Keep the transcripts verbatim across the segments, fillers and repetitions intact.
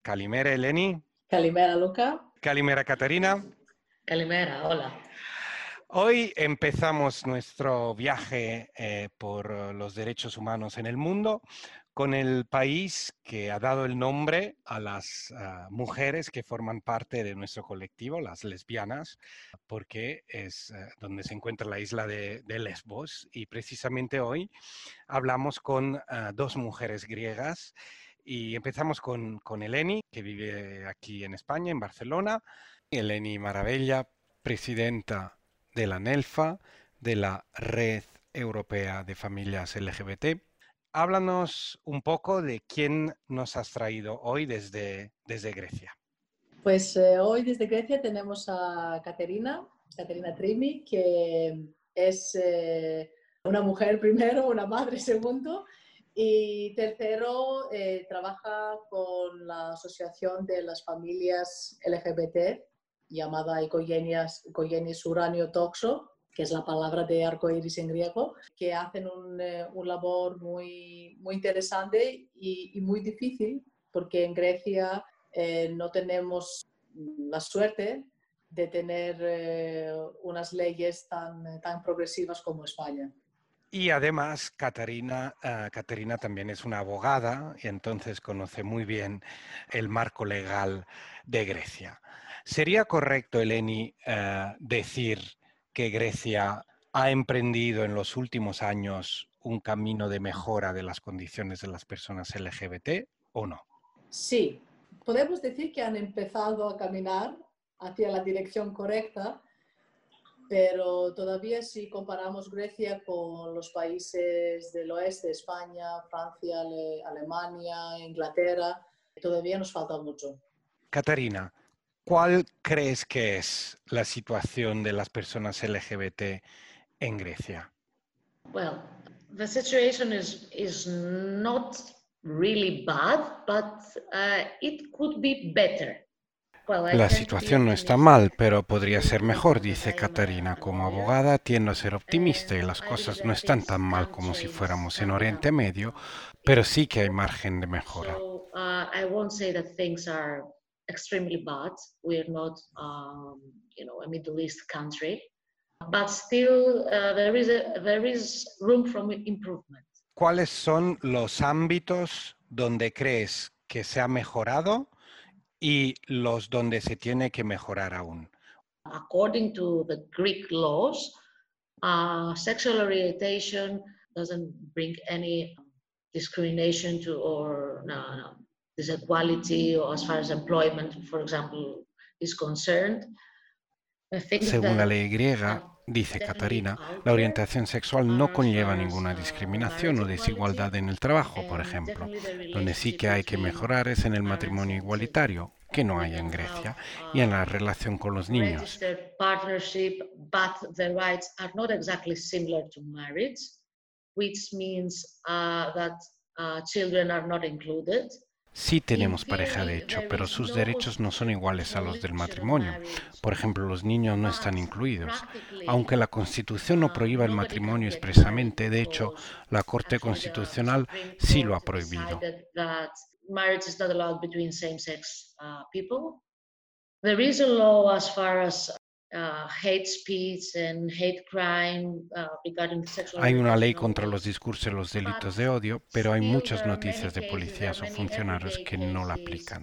Kalimera, Eleni. Kalimera, Luca. Kalimera, Caterina. Kalimera, hola. Hoy empezamos nuestro viaje eh, por los derechos humanos en el mundo con el país que ha dado el nombre a las uh, mujeres que forman parte de nuestro colectivo, las lesbianas, porque es uh, donde se encuentra la isla de, de Lesbos. Y precisamente hoy hablamos con uh, dos mujeres griegas y empezamos con, con Eleni, que vive aquí en España, en Barcelona. Eleni Maravella, presidenta de la NELFA, de la Red Europea de Familias L G B T. Háblanos un poco de quién nos has traído hoy desde, desde Grecia. Pues eh, hoy desde Grecia tenemos a Caterina, Caterina Trimi, que es eh, una mujer primero, una madre segundo, y tercero eh, trabaja con la Asociación de las Familias L G B T, llamada Ikogenis Uranio Toxo, que es la palabra de arcoíris en griego, que hacen un, eh, un labor muy, muy interesante y, y muy difícil, porque en Grecia eh, no tenemos la suerte de tener eh, unas leyes tan, tan progresivas como España. Y además, Caterina, uh, Caterina también es una abogada y entonces conoce muy bien el marco legal de Grecia. ¿Sería correcto, Eleni, uh, decir que Grecia ha emprendido en los últimos años un camino de mejora de las condiciones de las personas L G B T o no? Sí, podemos decir que han empezado a caminar hacia la dirección correcta, pero todavía si comparamos Grecia con los países del oeste, España, Francia, Ale- Alemania, Inglaterra, todavía nos falta mucho. Caterina, ¿cuál crees que es la situación de las personas L G B T en Grecia? Well, the situation is, is not really bad, but uh, it could be better. Well, I La tend to be situación no está optimistic mal, pero podría ser mejor, because dice I am a, Caterina. a Como lawyer, abogada tiendo a ser optimista y and las I believe cosas no that están tan things mal can como si change, fuéramos en can Oriente become Medio, uh, pero even sí que hay better. margen de mejora. So uh, I won't say that things are extremely bad. We're not, um, you know, a Middle East country, but still uh, there is a, there is room for improvement. ¿Cuáles son los ámbitos donde crees que se ha mejorado y los donde se tiene que mejorar aún? According to the Greek laws, uh, sexual orientation doesn't bring any discrimination to or no, no, disequality or as far as employment, for example, is concerned. I think Según la that ley griega, dice Caterina, la orientación sexual no conlleva ninguna discriminación o desigualdad en el trabajo, por ejemplo. Donde sí que hay que mejorar es en el matrimonio igualitario, que no hay en Grecia, y en la relación con los niños. Partnership, but the rights are not exactly similar to marriage, which means uh, that uh, children are not included. Sí tenemos pareja de hecho, pero sus derechos no son iguales a los del matrimonio. Por ejemplo, los niños no están incluidos. Aunque la Constitución no prohíba el matrimonio expresamente, de hecho, la Corte Constitucional sí lo ha prohibido. Hay una ley contra los discursos y los delitos de odio, pero hay muchas noticias de policías o funcionarios que no la aplican.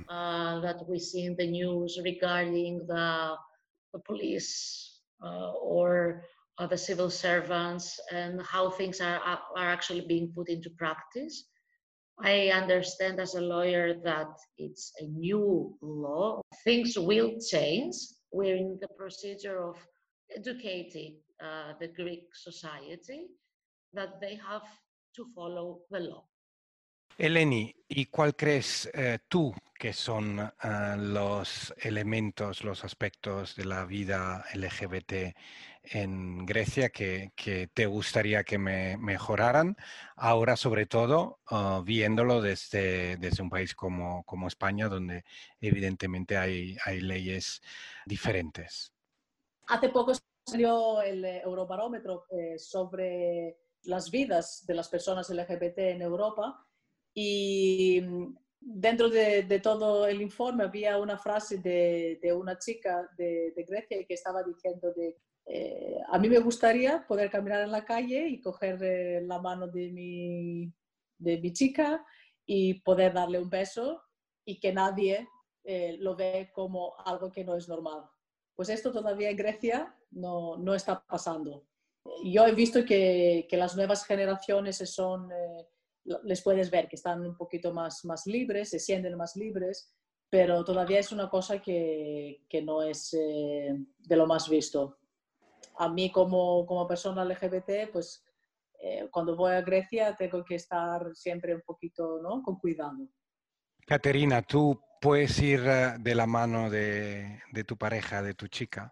Uh, the civil servants and how things are, are actually being put into practice. I understand as a lawyer that it's a new law. Things will change. We're in the procedure of educating uh, the Greek society that they have to follow the law. Eleni, ¿y cuál crees eh, tú que son uh, los elementos, los aspectos de la vida L G B T en Grecia que, que te gustaría que me mejoraran? Ahora, sobre todo, uh, viéndolo desde, desde un país como, como España, donde evidentemente hay, hay leyes diferentes. Hace poco salió el Eurobarómetro eh, sobre las vidas de las personas L G B T en Europa. Y dentro de, de todo el informe había una frase de, de una chica de, de Grecia que estaba diciendo de eh, a mí me gustaría poder caminar en la calle y coger eh, la mano de mi, de mi chica y poder darle un beso y que nadie eh, lo ve como algo que no es normal. Pues esto todavía en Grecia no, no está pasando. Yo he visto que, que las nuevas generaciones son, eh, les puedes ver que están un poquito más, más libres, se sienten más libres, pero todavía es una cosa que, que no es eh, de lo más visto. A mí como, como persona L G B T, pues eh, cuando voy a Grecia tengo que estar siempre un poquito, ¿no?, con cuidado. Caterina, ¿tú puedes ir uh, de la mano de, de tu pareja, de tu chica?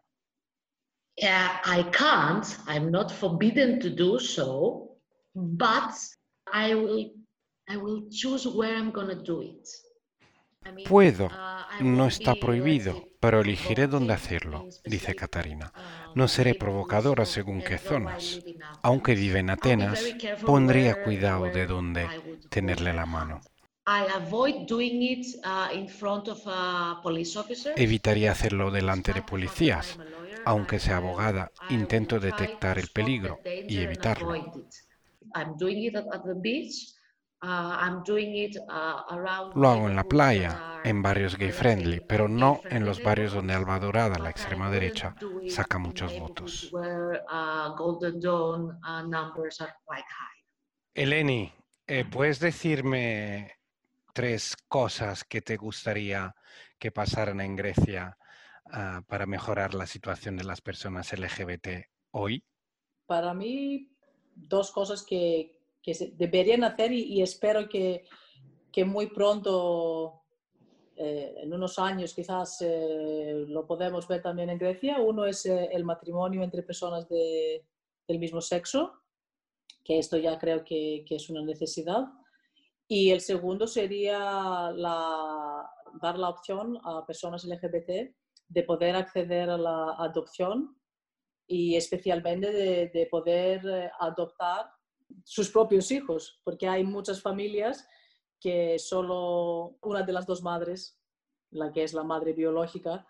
Yeah, I can't. I'm not forbidden to do so, but I will. I will choose where I'm going to do it. I mean, Puedo, uh, I no won't está be, let's prohibido, say, pero elegiré dónde provocative hacerlo, in dice specific Catarina. uh, No seré neighborhoods provocadora of, según qué uh, though I zonas. live in Aunque Athens. vive en I'll be very Atenas, careful pondría where, cuidado de where dónde I would hold tenerle her la mano. hand. I avoid doing it uh, in front of uh, police officers. Evitaría hacerlo delante de Despite the fact that policías. I'm a lawyer, Aunque I, sea I, abogada, I intento will try detectar to el spot the peligro y danger and evitarlo. avoid it. I'm doing it at, at the beach. Uh, I'm doing it uh, around Lo hago en la neighborhoods that playa, are, en barrios uh, gay let's friendly, say, pero uh, no en gay-friendly los barrios donde neighborhoods, Alba Dorada, la but I extrema derecha, wouldn't do it saca in muchos neighborhoods votos. where uh, Golden Dawn uh, numbers are quite high. Eleni, eh, ¿puedes decirme tres cosas que te gustaría que pasaran en Grecia uh, para mejorar la situación de las personas L G B T hoy? Para mí, dos cosas que, que se deberían hacer y, y espero que, que muy pronto, eh, en unos años quizás, eh, lo podemos ver también en Grecia. Uno es eh, el matrimonio entre personas de, del mismo sexo, que esto ya creo que, que es una necesidad. Y el segundo sería la, dar la opción a personas L G B T de poder acceder a la adopción y especialmente de, de poder adoptar sus propios hijos, porque hay muchas familias que solo una de las dos madres, la que es la madre biológica,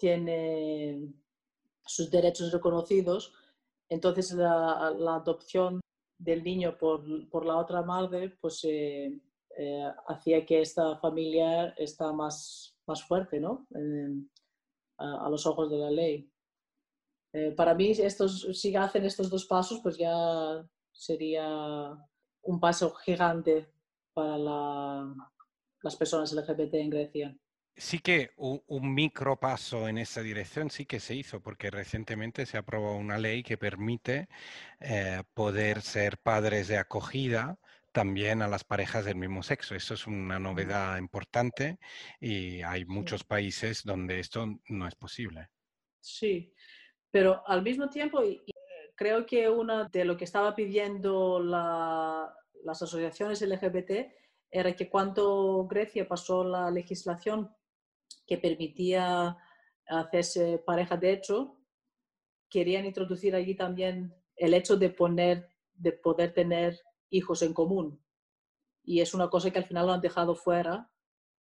tiene sus derechos reconocidos. Entonces la, la adopción del niño por, por la otra madre pues eh, eh, hacía que esta familia está más, más fuerte, ¿no?, eh, a, a los ojos de la ley. Eh, para mí, estos, si hacen estos dos pasos, pues ya sería un paso gigante para la, las personas L G B T en Grecia. Sí que un, un micro paso en esa dirección sí que se hizo, porque recientemente se aprobó una ley que permite eh, poder ser padres de acogida también a las parejas del mismo sexo. Eso es una novedad importante y hay muchos países donde esto no es posible. Sí, pero al mismo tiempo creo que una de lo que estaba pidiendo la, las asociaciones L G B T era que cuando Grecia pasó la legislación que permitía hacerse pareja de hecho, querían introducir allí también el hecho de, poner, de poder tener hijos en común. Y es una cosa que al final lo han dejado fuera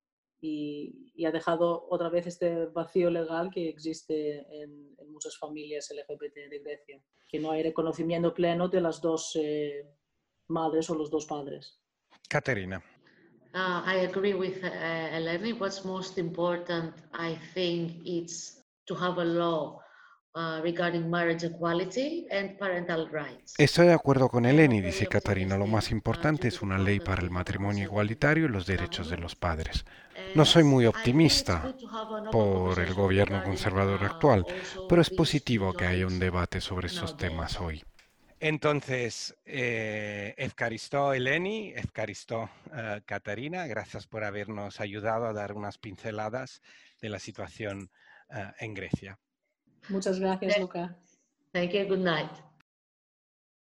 y, y ha dejado otra vez este vacío legal que existe en, en muchas familias L G B T de Grecia, que no hay reconocimiento pleno de las dos eh, madres o los dos padres. Caterina. Uh, I agree with uh, Eleni. What's most important, I think, is to have a law uh, regarding marriage equality and parental rights. Estoy de acuerdo con I'm Eleni, not very dice Catarina. Lo más optimistic uh, importante due to es the una fact ley that para el we have a matrimonio conservative igualitario y los derechos de government. los padres. No And soy muy I think it's optimista good to have an open por el conversation gobierno regarding conservador uh, actual, also pero es these two positivo que haya un topics debate sobre estos nowadays. temas hoy. Entonces, eh, Efcaristó Eleni, Efcaristó uh, Catarina, gracias por habernos ayudado a dar unas pinceladas de la situación uh, en Grecia. Muchas gracias, Luca. Thank you. Good night.